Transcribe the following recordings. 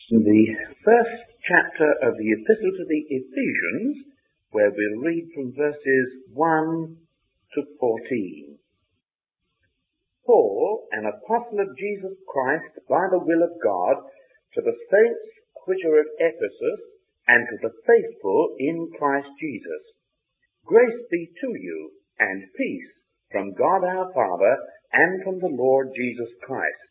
The first chapter of the Epistle to the Ephesians, where we'll read from verses 1 to 14. Paul, an apostle of Jesus Christ by the will of God, to the saints which are at Ephesus, and to the faithful in Christ Jesus. Grace be to you, and peace from God our Father, and from the Lord Jesus Christ.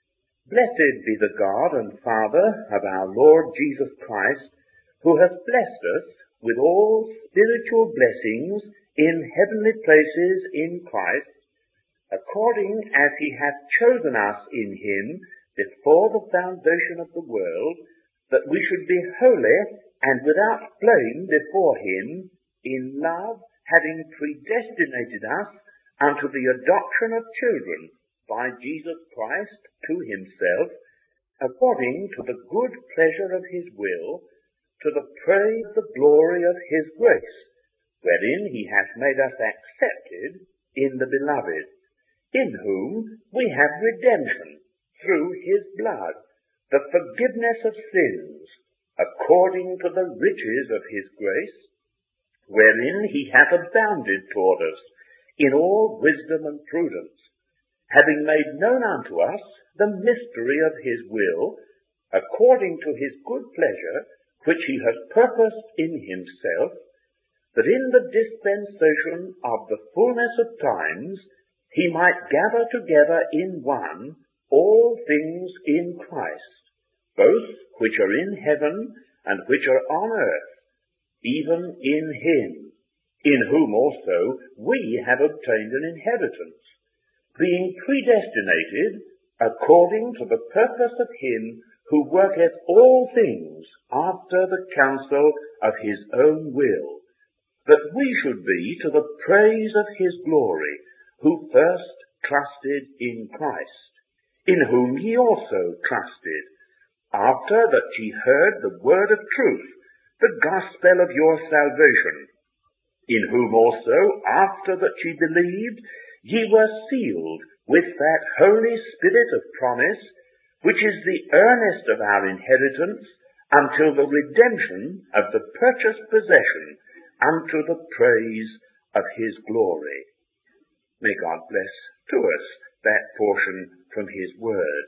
Blessed be the God and Father of our Lord Jesus Christ, who hath blessed us with all spiritual blessings in heavenly places in Christ, according as he hath chosen us in him before the foundation of the world, that we should be holy and without blame before him, in love, having predestinated us unto the adoption of children by Jesus Christ to himself, according to the good pleasure of his will, to the praise of the glory of his grace, wherein he hath made us accepted in the beloved, in whom we have redemption through his blood, the forgiveness of sins, according to the riches of his grace, wherein he hath abounded toward us in all wisdom and prudence, having made known unto us the mystery of his will, according to his good pleasure, which he has purposed in himself, that in the dispensation of the fullness of times he might gather together in one all things in Christ, both which are in heaven and which are on earth, even in him, in whom also we have obtained an inheritance, being predestinated according to the purpose of him who worketh all things after the counsel of his own will, that we should be to the praise of his glory, who first trusted in Christ, in whom ye also trusted, after that ye heard the word of truth, the gospel of your salvation, in whom also, after that ye believed, ye were sealed with that Holy Spirit of promise, which is the earnest of our inheritance, until the redemption of the purchased possession, unto the praise of his glory. May God bless to us that portion from his word.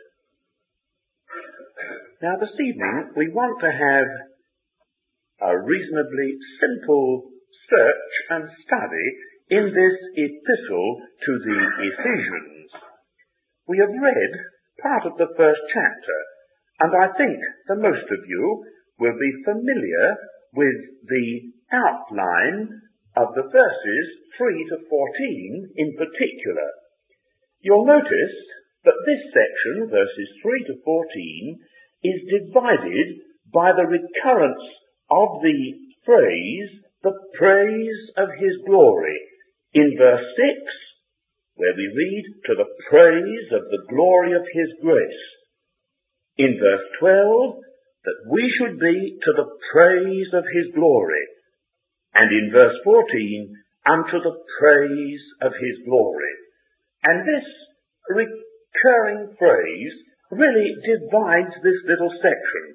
Now this evening we want to have a reasonably simple search and study in this epistle to the Ephesians. We have read part of the first chapter, and I think that most of you will be familiar with the outline of the verses 3 to 14 in particular. You'll notice that this section, verses 3 to 14, is divided by the recurrence of the phrase, the praise of his glory. In verse 6, where we read, to the praise of the glory of his grace. In verse 12, that we should be to the praise of his glory. And in verse 14, unto the praise of his glory. And this recurring phrase really divides this little section.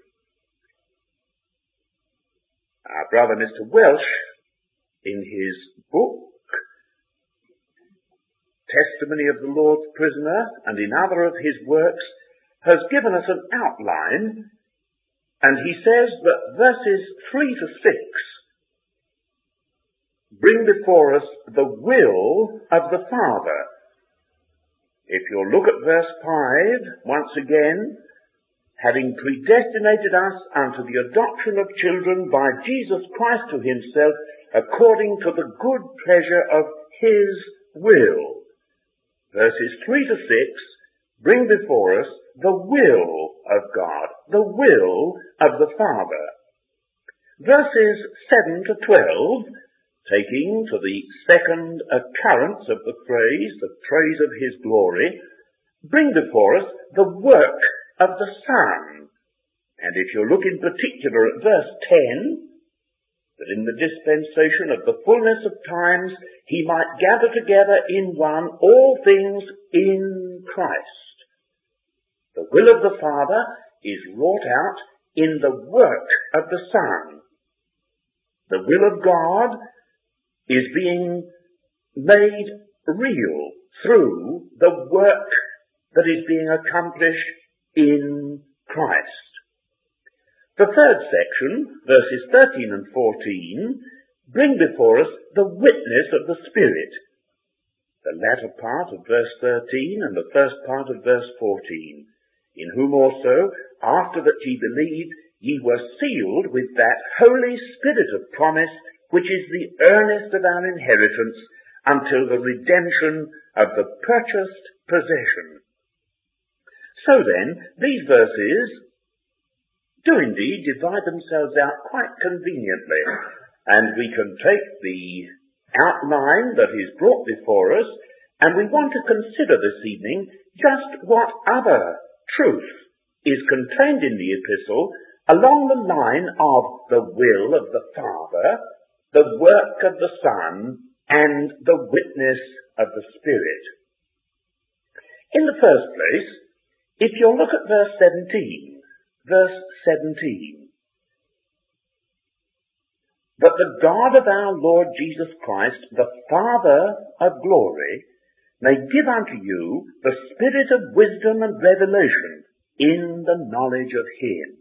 Our brother Mr. Welsh, in his book, Testimony of the Lord's Prisoner, and in other of his works, has given us an outline, and he says that verses 3 to 6 bring before us the will of the Father. If you'll look at verse 5, once again, having predestinated us unto the adoption of children by Jesus Christ to himself, according to the good pleasure of his will. Verses 3 to 6 bring before us the will of God, the will of the Father. Verses 7 to 12, taking to the second occurrence of the praise of his glory, bring before us the work of the Son. And if you look in particular at verse 10, that in the dispensation of the fullness of times he might gather together in one all things in Christ. The will of the Father is wrought out in the work of the Son. The will of God is being made real through the work that is being accomplished in Christ. The third section, verses 13 and 14, bring before us the witness of the Spirit. The latter part of verse 13 and the first part of verse 14. In whom also, after that ye believed, ye were sealed with that Holy Spirit of promise, which is the earnest of our inheritance, until the redemption of the purchased possession. So then, these verses do indeed divide themselves out quite conveniently, and we can take the outline that is brought before us, and we want to consider this evening just what other truth is contained in the epistle along the line of the will of the Father, the work of the Son, and the witness of the Spirit. In the first place, if you'll look at verse 17, "But the God of our Lord Jesus Christ, the Father of glory, may give unto you the spirit of wisdom and revelation in the knowledge of Him."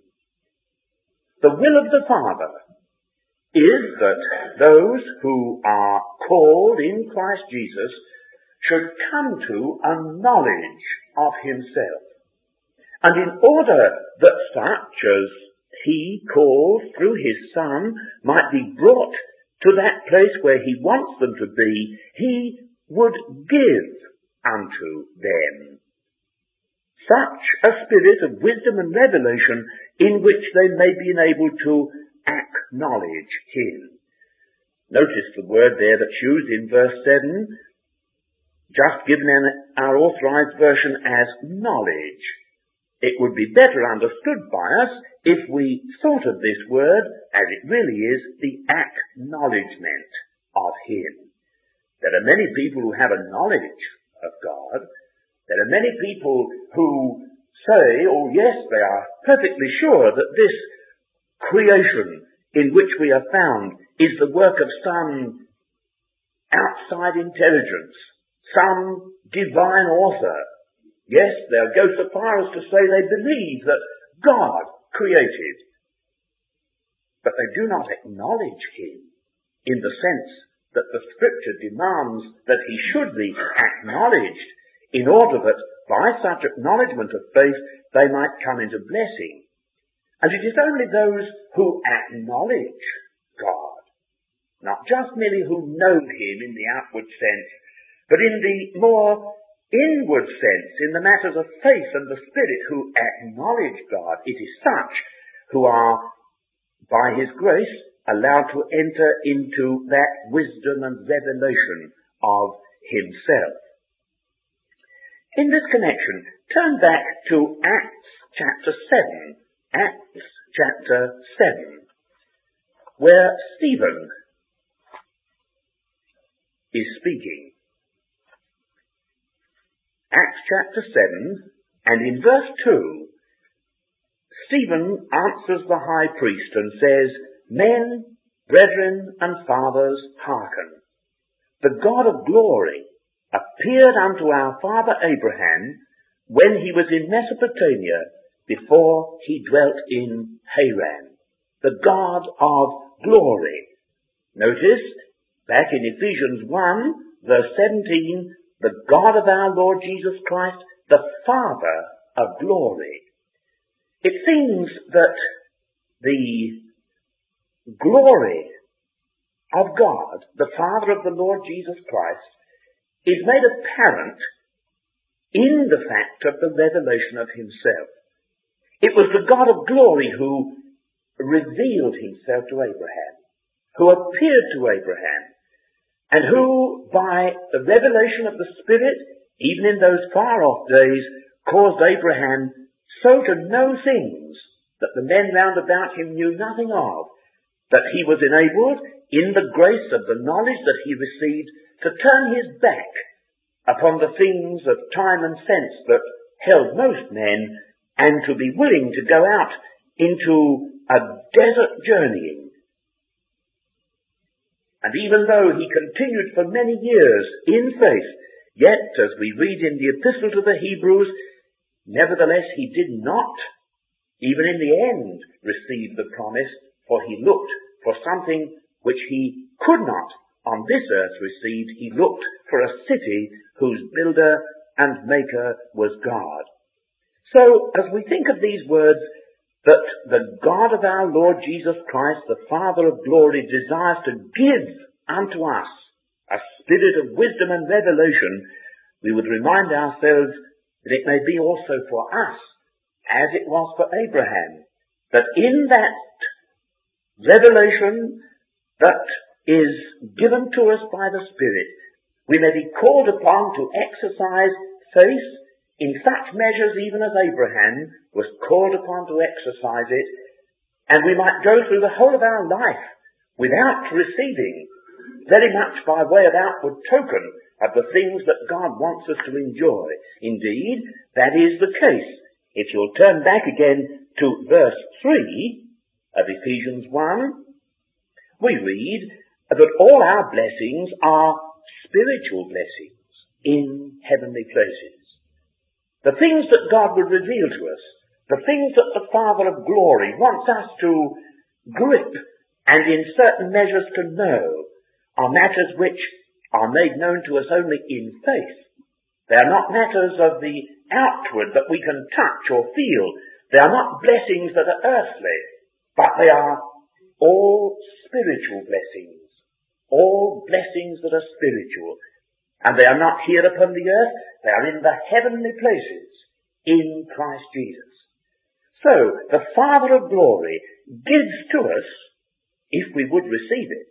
The will of the Father is that those who are called in Christ Jesus should come to a knowledge of Himself. And in order that such as He calls through His Son might be brought to that place where He wants them to be, He would give unto them such a spirit of wisdom and revelation in which they may be enabled to acknowledge Him. Notice the word there that's used in verse 7, just given in our authorized version as knowledge. It would be better understood by us if we thought of this word as it really is, the acknowledgement of Him. There are many people who have a knowledge of God. There are many people who say, oh yes, they are perfectly sure that this creation in which we are found is the work of some outside intelligence, some divine author. Yes, they'll go so far as to say they believe that God created. But they do not acknowledge Him in the sense that the Scripture demands that He should be acknowledged in order that by such acknowledgement of faith they might come into blessing. And it is only those who acknowledge God, not just merely who know Him in the outward sense, but in the more inward sense, in the matters of faith and the Spirit, who acknowledge God. It is such who are, by His grace, allowed to enter into that wisdom and revelation of Himself. In this connection, turn back to Acts chapter 7. Acts chapter 7, where Stephen is speaking. Acts chapter 7, and in verse 2, Stephen answers the high priest and says, "Men, brethren, and fathers, hearken. The God of glory appeared unto our father Abraham when he was in Mesopotamia, before he dwelt in Haran." The God of glory. Notice, back in Ephesians 1, verse 17, the God of our Lord Jesus Christ, the Father of glory. It seems that the glory of God, the Father of the Lord Jesus Christ, is made apparent in the fact of the revelation of Himself. It was the God of glory who revealed Himself to Abraham, who appeared to Abraham, and who, by the revelation of the Spirit, even in those far-off days, caused Abraham so to know things that the men round about him knew nothing of, that he was enabled, in the grace of the knowledge that he received, to turn his back upon the things of time and sense that held most men, and to be willing to go out into a desert journeying. And even though he continued for many years in faith, yet, as we read in the Epistle to the Hebrews, nevertheless he did not, even in the end, receive the promise, for he looked for something which he could not on this earth receive. He looked for a city whose builder and maker was God. So, as we think of these words, that the God of our Lord Jesus Christ, the Father of glory, desires to give unto us a spirit of wisdom and revelation, we would remind ourselves that it may be also for us, as it was for Abraham, that in that revelation that is given to us by the Spirit, we may be called upon to exercise faith in such measures even as Abraham was called upon to exercise it, and we might go through the whole of our life without receiving, very much by way of outward token, of the things that God wants us to enjoy. Indeed, that is the case. If you'll turn back again to verse 3 of Ephesians 1, we read that all our blessings are spiritual blessings in heavenly places. The things that God will reveal to us, the things that the Father of glory wants us to grip and in certain measures to know, are matters which are made known to us only in faith. They are not matters of the outward that we can touch or feel. They are not blessings that are earthly, but they are all spiritual blessings. All blessings that are spiritual. And they are not here upon the earth, they are in the heavenly places in Christ Jesus. So, the Father of glory gives to us if we would receive it.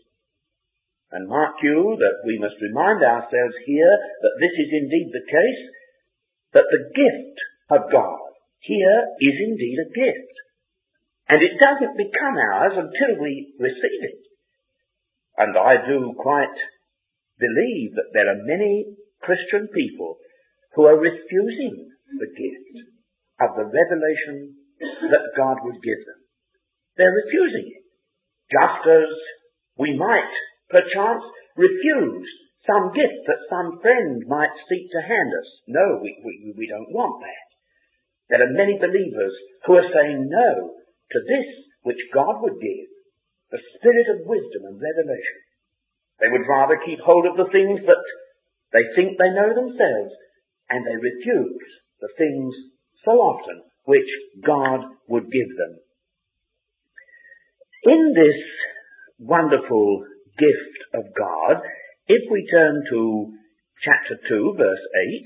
And mark you that we must remind ourselves here that this is indeed the case, that the gift of God here is indeed a gift. And it doesn't become ours until we receive it. And I do quite believe that there are many Christian people who are refusing the gift of the revelation that God would give them. They're refusing it. Just as we might, perchance, refuse some gift that some friend might seek to hand us. No, we don't want that. There are many believers who are saying no to this which God would give, the spirit of wisdom and revelation. They would rather keep hold of the things that they think they know themselves, and they refuse the things so often which God would give them. In this wonderful gift of God, if we turn to chapter 2, verse 8,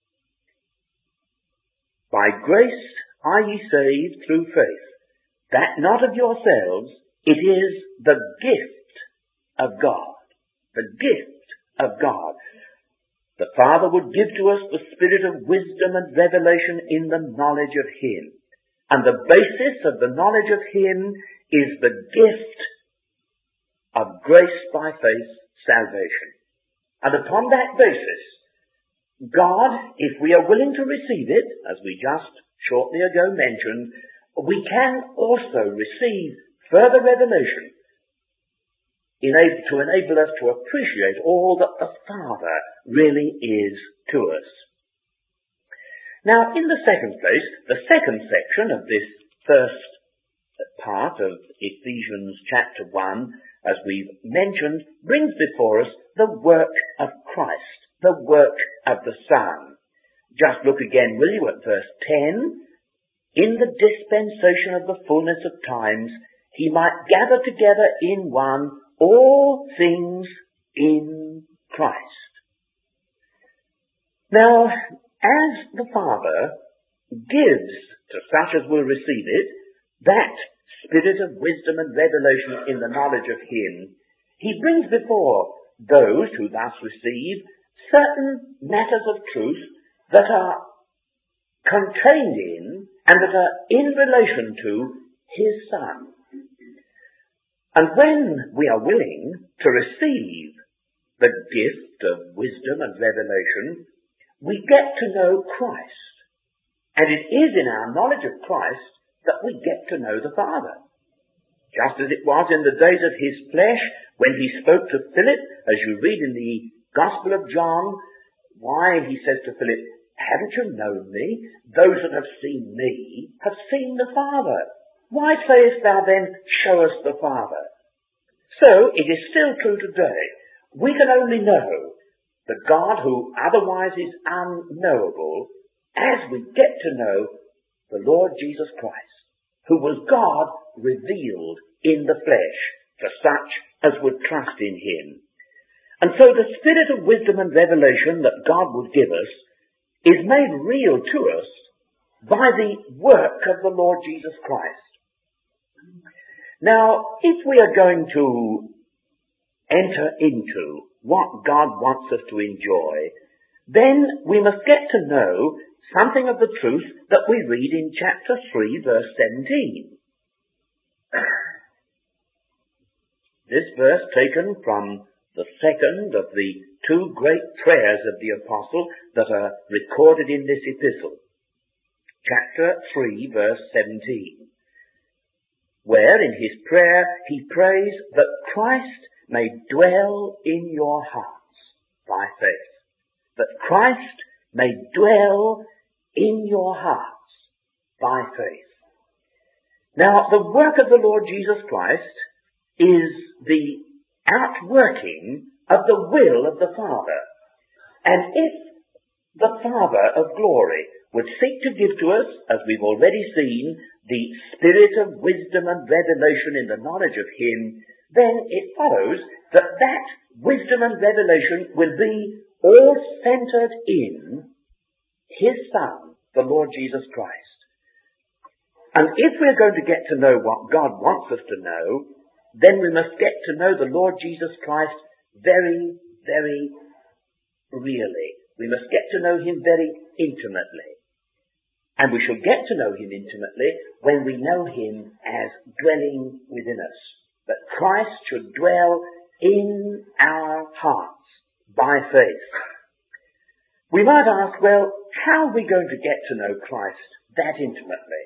by grace are ye saved through faith, that not of yourselves, it is the gift of God. The gift of God. The Father would give to us the spirit of wisdom and revelation in the knowledge of Him. And the basis of the knowledge of Him is the gift of grace by faith, salvation. And upon that basis, God, if we are willing to receive it, as we just shortly ago mentioned, we can also receive further revelation to enable us to appreciate all that the Father really is to us. Now, in the second place, the second section of this first part of Ephesians chapter 1, as we've mentioned, brings before us the work of Christ, the work of the Son. Just look again, will you, at verse 10. In the dispensation of the fullness of times, He might gather together in one all things in Christ. Now, as the Father gives to such as will receive it, that spirit of wisdom and revelation in the knowledge of Him, He brings before those who thus receive certain matters of truth that are contained in and that are in relation to His Son. And when we are willing to receive the gift of wisdom and revelation, we get to know Christ. And it is in our knowledge of Christ that we get to know the Father. Just as it was in the days of his flesh, when he spoke to Philip, as you read in the Gospel of John, why he says to Philip, haven't you known me? Those that have seen me have seen the Father. Why sayest thou then, show us the Father? So it is still true today. We can only know the God who otherwise is unknowable as we get to know the Lord Jesus Christ, who was God revealed in the flesh to such as would trust in him. And so the spirit of wisdom and revelation that God would give us is made real to us by the work of the Lord Jesus Christ. Now, if we are going to enter into what God wants us to enjoy, then we must get to know something of the truth that we read in chapter 3, verse 17. This verse taken from the second of the two great prayers of the apostle that are recorded in this epistle. Chapter 3, verse 17. Where in his prayer he prays that Christ may dwell in your hearts by faith. That Christ may dwell in your hearts by faith. Now, the work of the Lord Jesus Christ is the outworking of the will of the Father. And if the Father of glory would seek to give to us, as we've already seen, the spirit of wisdom and revelation in the knowledge of him, then it follows that that wisdom and revelation will be all centered in his Son, the Lord Jesus Christ. And if we're going to get to know what God wants us to know, then we must get to know the Lord Jesus Christ very, very really. We must get to know him very intimately. And we shall get to know him intimately when we know him as dwelling within us. That Christ should dwell in our hearts by faith. We might ask, well, how are we going to get to know Christ that intimately?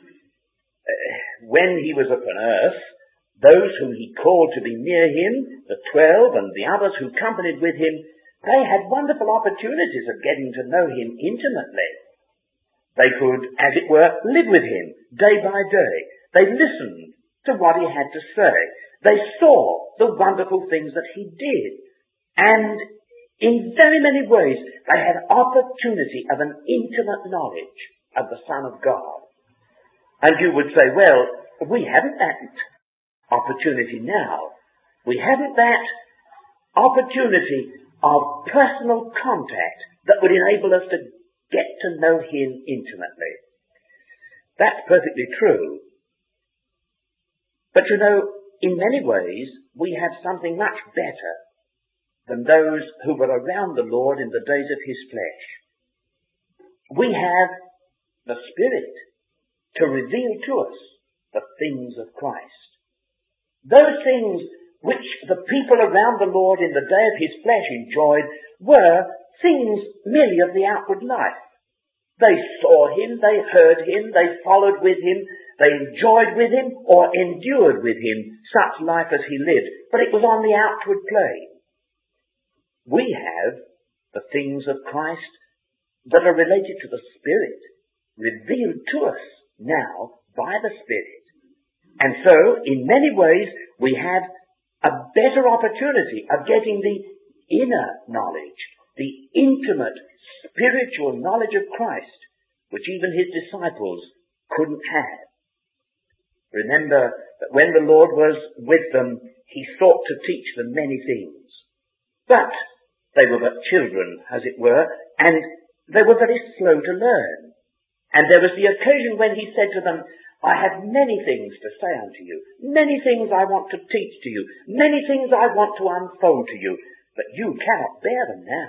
When he was upon earth, those whom he called to be near him, the 12 and the others who companied with him, they had wonderful opportunities of getting to know him intimately. They could, as it were, live with him day by day. They listened to what he had to say. They saw the wonderful things that he did. And in very many ways, they had opportunity of an intimate knowledge of the Son of God. And you would say, well, we haven't that opportunity now. We haven't that opportunity of personal contact that would enable us to get to know him intimately. That's perfectly true. But you know, in many ways, we have something much better than those who were around the Lord in the days of his flesh. We have the Spirit to reveal to us the things of Christ. Those things which the people around the Lord in the day of his flesh enjoyed were things merely of the outward life. They saw him, they heard him, they followed with him, they enjoyed with him or endured with him such life as he lived. But it was on the outward plane. We have the things of Christ that are related to the Spirit, revealed to us now by the Spirit. And so, in many ways, we have a better opportunity of getting the inner knowledge, the intimate spiritual knowledge of Christ, which even his disciples couldn't have. Remember that when the Lord was with them, he sought to teach them many things. But they were but children, as it were, and they were very slow to learn. And there was the occasion when he said to them, I have many things to say unto you, many things I want to teach to you, many things I want to unfold to you, but you cannot bear them now.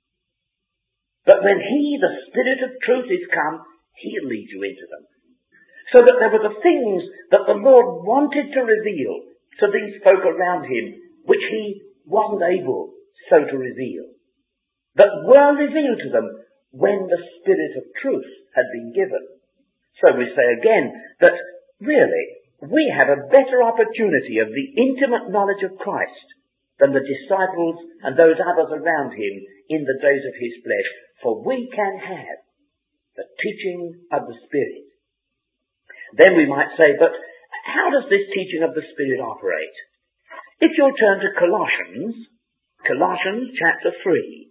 But when he, the Spirit of truth, is come, he'll lead you into them. So that there were the things that the Lord wanted to reveal to these folk around him, which he wasn't able so to reveal, that were revealed to them when the Spirit of truth had been given. So we say again that really we have a better opportunity of the intimate knowledge of Christ than the disciples and those others around him in the days of his flesh. For we can have the teaching of the Spirit. Then we might say, but how does this teaching of the Spirit operate? If you'll turn to Colossians chapter 3,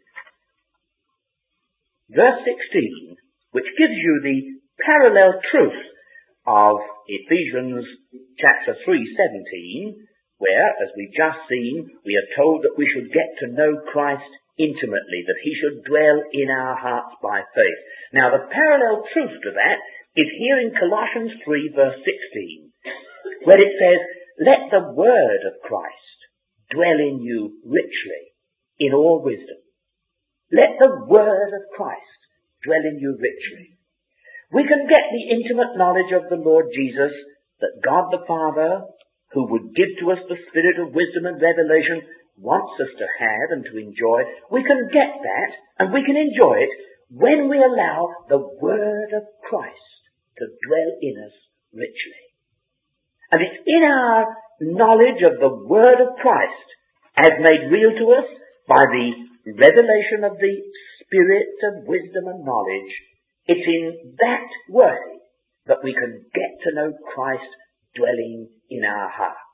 verse 16, which gives you the parallel truth of Ephesians chapter 3:17, where, as we've just seen, we are told that we should get to know Christ intimately, that he should dwell in our hearts by faith. Now, the parallel truth to that is here in Colossians 3, verse 16, where it says, let the word of Christ dwell in you richly in all wisdom. Let the word of Christ dwell in you richly. We can get the intimate knowledge of the Lord Jesus, that God the Father, who would give to us the spirit of wisdom and revelation, wants us to have and to enjoy. We can get that and we can enjoy it when we allow the word of Christ to dwell in us richly. And it's in our knowledge of the word of Christ, as made real to us by the revelation of the spirit of wisdom and knowledge, it's in that way that we can get to know Christ dwelling in our hearts.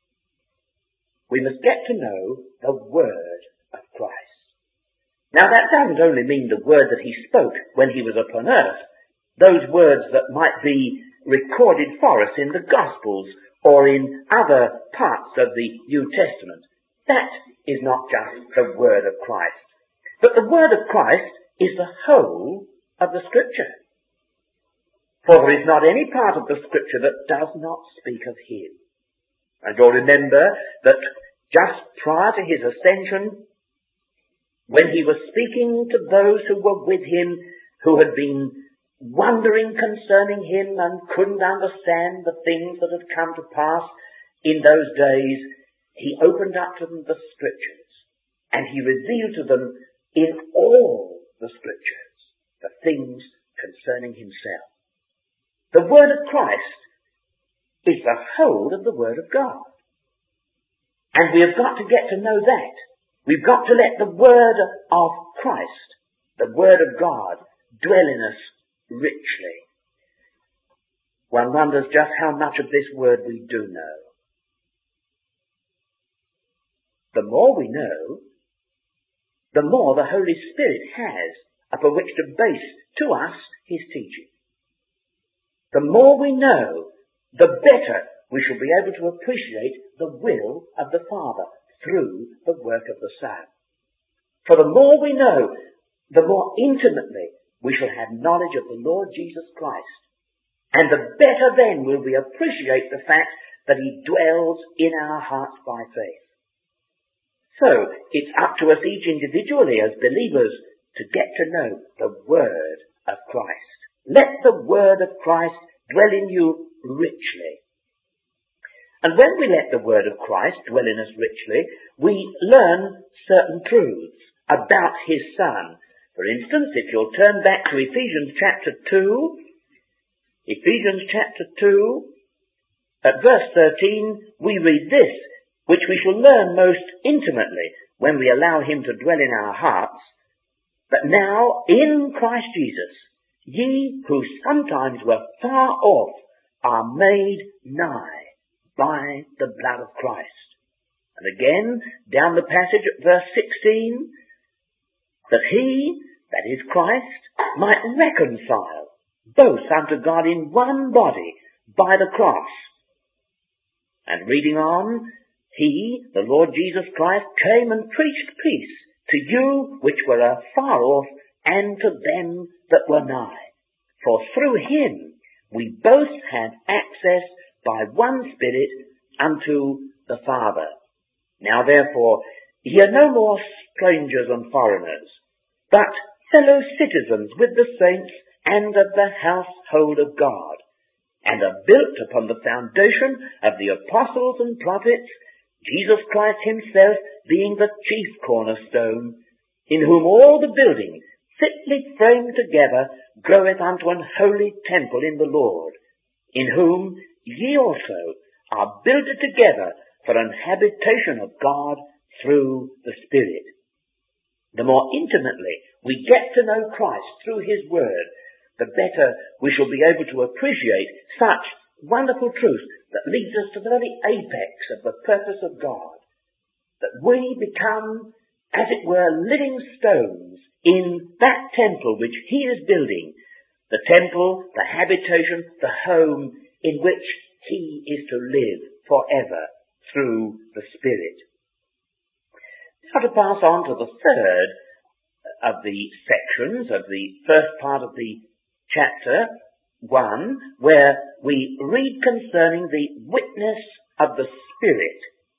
We must get to know the word of Christ. Now that doesn't only mean the word that he spoke when he was upon earth, those words that might be recorded for us in the Gospels or in other parts of the New Testament. That is not just the word of Christ. But the word of Christ is the whole of the Scripture. For there is not any part of the Scripture that does not speak of him. And you'll remember that just prior to his ascension, when he was speaking to those who were with him, who had been wondering concerning him and couldn't understand the things that had come to pass in those days, he opened up to them the Scriptures, and he revealed to them in all the Scriptures the things concerning himself. The word of Christ is the whole of the word of God. And we have got to get to know that. We've got to let the word of Christ, the word of God, dwell in us richly. One wonders just how much of this word we do know. The more we know, the more the Holy Spirit has upon which to base to us his teaching. The more we know, the better we shall be able to appreciate the will of the Father through the work of the Son. For the more we know, the more intimately we shall have knowledge of the Lord Jesus Christ. And the better then will we appreciate the fact that he dwells in our hearts by faith. So, it's up to us each individually as believers to get to know the word of Christ. Let the word of Christ dwell in you richly. And when we let the word of Christ dwell in us richly, we learn certain truths about his Son. For instance, if you'll turn back to Ephesians chapter 2, at verse 13, we read this, which we shall learn most intimately when we allow him to dwell in our hearts. But now, in Christ Jesus, ye who sometimes were far off are made nigh by the blood of Christ. And again, down the passage at verse 16, that he, that is Christ, might reconcile both unto God in one body by the cross. And reading on, he, the Lord Jesus Christ, came and preached peace to you which were afar off, and to them that were nigh. For through him we both have access by one Spirit unto the Father. Now therefore, ye are no more strangers and foreigners, but fellow citizens with the saints and of the household of God, and are built upon the foundation of the apostles and prophets, Jesus Christ himself being the chief cornerstone, in whom all the building, fitly framed together, groweth unto an holy temple in the Lord, in whom ye also are builded together for an habitation of God through the Spirit. The more intimately we get to know Christ through his word, the better we shall be able to appreciate such wonderful truth that leads us to the very apex of the purpose of God, that we become, as it were, living stones in that temple which he is building, the temple, the habitation, the home in which he is to live forever through the Spirit. Now to pass on to the third of the sections of the first part of the chapter 1, where we read concerning the witness of the Spirit.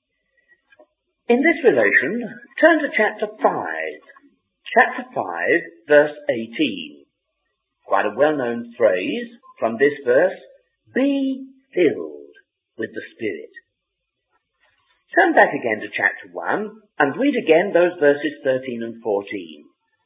In this relation, turn to chapter 5. Chapter 5, verse 18. Quite a well-known phrase from this verse, be filled with the Spirit. Turn back again to chapter 1 and read again those verses 13 and 14.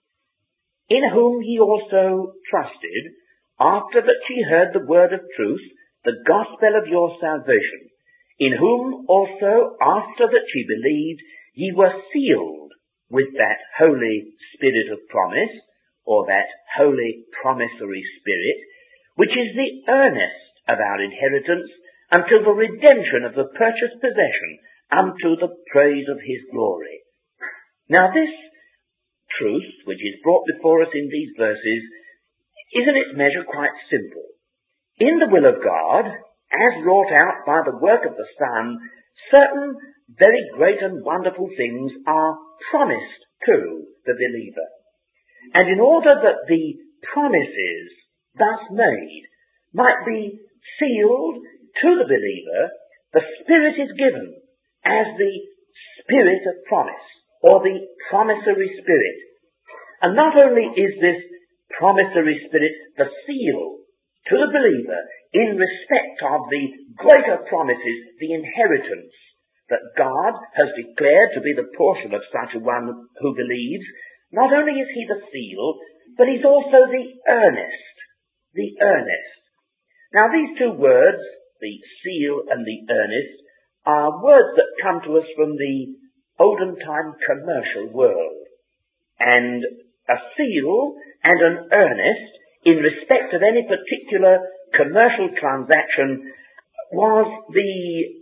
In whom ye also trusted, after that ye heard the word of truth, the gospel of your salvation, in whom also, after that ye believed, ye were sealed with that Holy Spirit of promise, or that Holy Promissory Spirit, which is the earnest of our inheritance until the redemption of the purchased possession, unto the praise of his glory. Now this truth, which is brought before us in these verses, is in its measure quite simple. In the will of God, as wrought out by the work of the Son, certain very great and wonderful things are promised to the believer. And in order that the promises thus made might be sealed to the believer, the Spirit is given as the Spirit of promise, or the promissory Spirit. And not only is this promissory Spirit the seal to the believer in respect of the greater promises, the inheritance that God has declared to be the portion of such a one who believes, not only is he the seal, but he's also the earnest. The earnest. Now these two words, the seal and the earnest, are words that come to us from the olden time commercial world. And a seal and an earnest in respect of any particular commercial transaction was the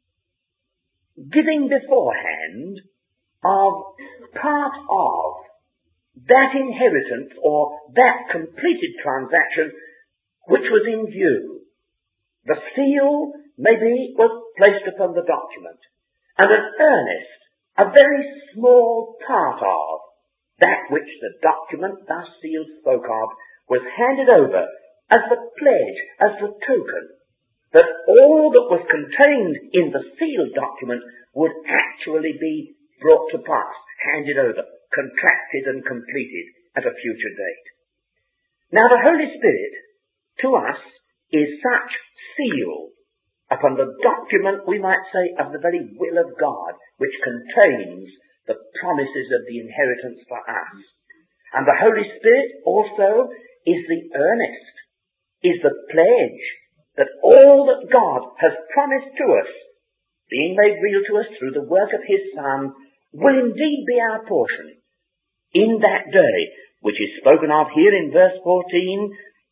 giving beforehand of part of that inheritance or that completed transaction which was in view. The seal maybe was placed upon the document, and an earnest, a very small part of that which the document thus sealed spoke of, was handed over as the pledge, as the token, that all that was contained in the sealed document would actually be brought to pass, handed over, contracted and completed at a future date. Now the Holy Spirit, to us, is such seal upon the document, we might say, of the very will of God, which contains the promises of the inheritance for us. And the Holy Spirit also is the earnest, is the pledge that all that God has promised to us, being made real to us through the work of his Son, will indeed be our portion in that day, which is spoken of here in verse 14,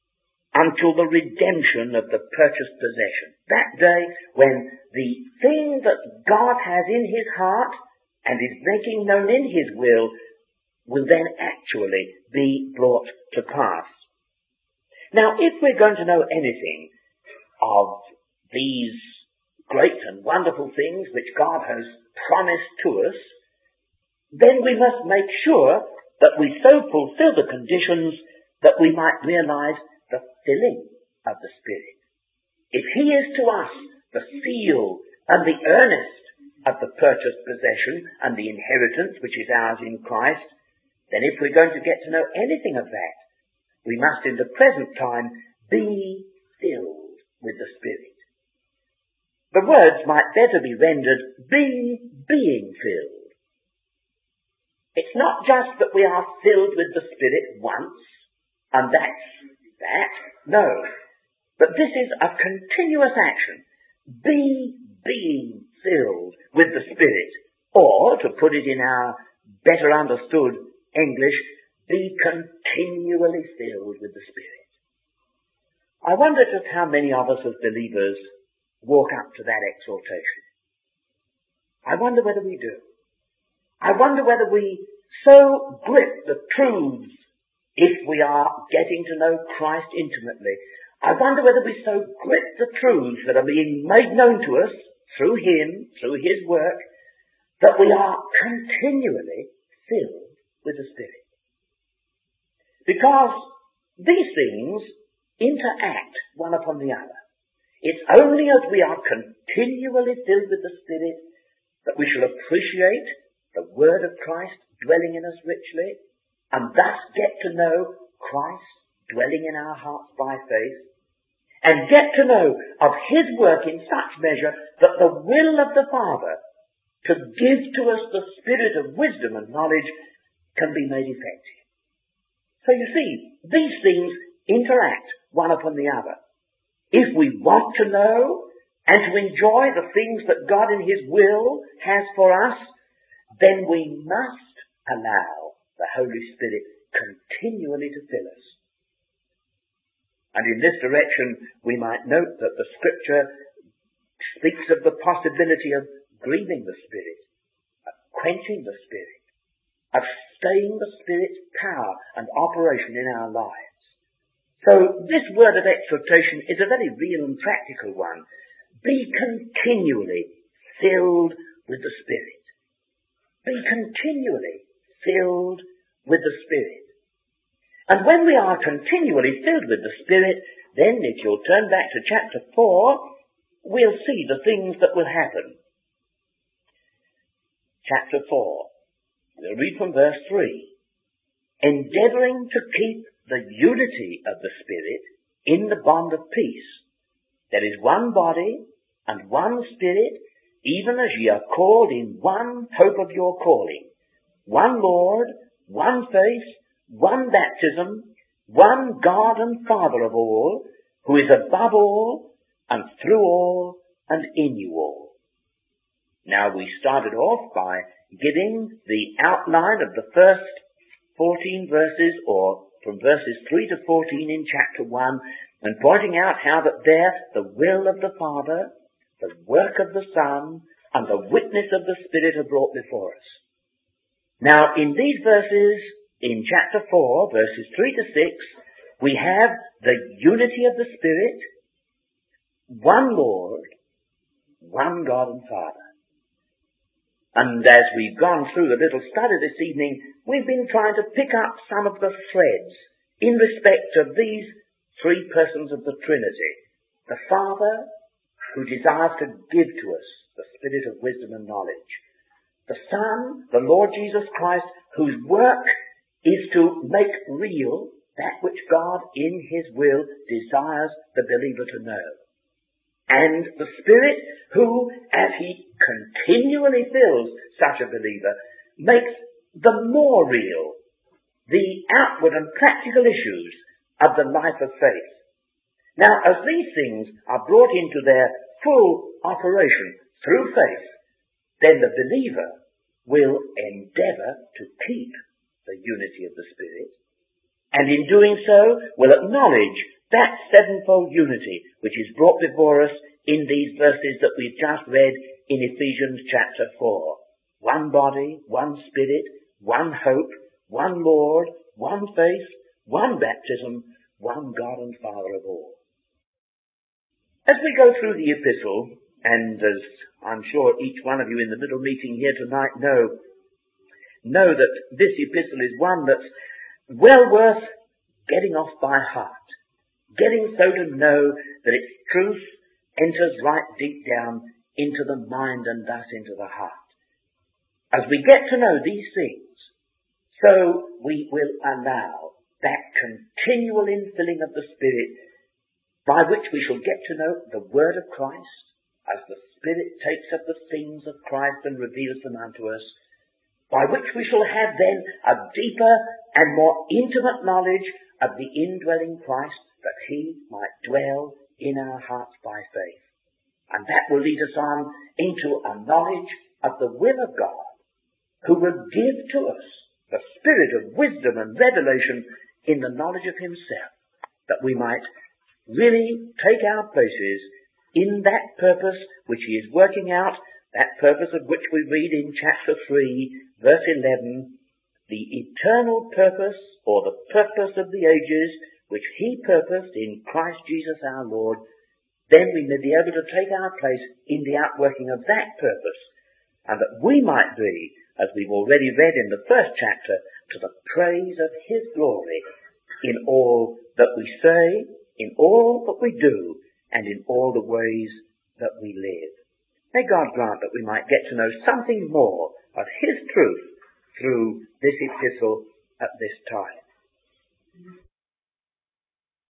until the redemption of the purchased possession. That day when the thing that God has in his heart and is making known in his will then actually be brought to pass. Now, if we're going to know anything of these great and wonderful things which God has promised to us, then we must make sure that we so fulfill the conditions that we might realize the filling of the Spirit. If he is to us the seal and the earnest of the purchased possession and the inheritance which is ours in Christ, then if we're going to get to know anything of that, we must in the present time be filled with the Spirit. The words might better be rendered, be being filled. It's not just that we are filled with the Spirit once, and that's that. No. But this is a continuous action. Be being filled with the Spirit. Or, to put it in our better understood English, be continually filled with the Spirit. I wonder just how many of us as believers walk up to that exhortation. I wonder whether we do. I wonder whether we so grip the truths if we are getting to know Christ intimately. I wonder whether we so grip the truths that are being made known to us through Him, through His work, that we are continually filled with the Spirit. Because these things interact one upon the other. It's only as we are continually filled with the Spirit that we shall appreciate the Word of Christ dwelling in us richly, and thus get to know Christ dwelling in our hearts by faith, and get to know of His work in such measure that the will of the Father to give to us the Spirit of wisdom and knowledge can be made effective. So you see, these things interact one upon the other. If we want to know and to enjoy the things that God in His will has for us, then we must allow the Holy Spirit continually to fill us. And in this direction, we might note that the Scripture speaks of the possibility of grieving the Spirit, of quenching the Spirit, of staying the Spirit's power and operation in our lives. So this word of exhortation is a very real and practical one. Be continually filled with the Spirit. Be continually filled with the Spirit. And when we are continually filled with the Spirit, then if you'll turn back to chapter 4, we'll see the things that will happen. Chapter 4. We'll read from verse 3. Endeavouring to keep the unity of the Spirit in the bond of peace. There is one body and one Spirit, even as ye are called in one hope of your calling. One Lord, one faith, one baptism, one God and Father of all, who is above all, and through all, and in you all. Now we started off by giving the outline of the first 14 verses, or from verses 3 to 14 in chapter 1, and pointing out how that there the will of the Father, the work of the Son, and the witness of the Spirit are brought before us. Now in these verses, in chapter 4, verses 3 to 6, we have the unity of the Spirit, one Lord, one God and Father. And as we've gone through the little study this evening, we've been trying to pick up some of the threads in respect of these three persons of the Trinity. The Father, who desires to give to us the Spirit of wisdom and knowledge. The Son, the Lord Jesus Christ, whose work is to make real that which God in His will desires the believer to know. And the Spirit who, as He continually fills such a believer, makes the more real the outward and practical issues of the life of faith. Now, as these things are brought into their full operation through faith, then the believer will endeavour to keep the unity of the Spirit, and in doing so will acknowledge that sevenfold unity which is brought before us in these verses that we've just read in Ephesians chapter 4. One body, one Spirit, one hope, one Lord, one faith, one baptism, one God and Father of all. As we go through the epistle, and as I'm sure each one of you in the little meeting here tonight know that this epistle is one that's well worth getting off by heart, getting so to know that its truth enters right deep down into the mind and thus into the heart. As we get to know these things, so we will allow that continual infilling of the Spirit by which we shall get to know the Word of Christ, as the Spirit takes up the things of Christ and reveals them unto us, by which we shall have then a deeper and more intimate knowledge of the indwelling Christ, that He might dwell in our hearts by faith. And that will lead us on into a knowledge of the will of God, who will give to us the spirit of wisdom and revelation in the knowledge of himself, that we might really take our places in that purpose which he is working out, that purpose of which we read in chapter 3, verse 11, the eternal purpose, or the purpose of the ages, which he purposed in Christ Jesus our Lord. Then we may be able to take our place in the outworking of that purpose, and that we might be, as we've already read in the first chapter, to the praise of his glory in all that we say, in all that we do, and in all the ways that we live. May God grant that we might get to know something more of his truth through this epistle at this time.